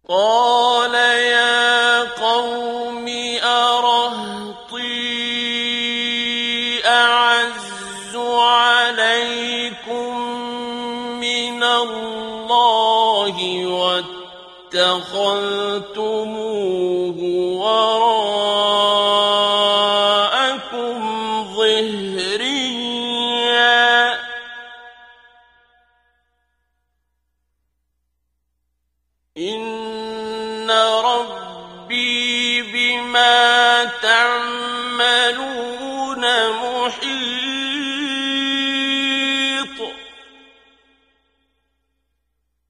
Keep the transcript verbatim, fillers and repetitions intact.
قال يا قوم أرهطي أعز عليكم من الله واتخذتموه وراءكم ظهريا إن ربي بما تعملون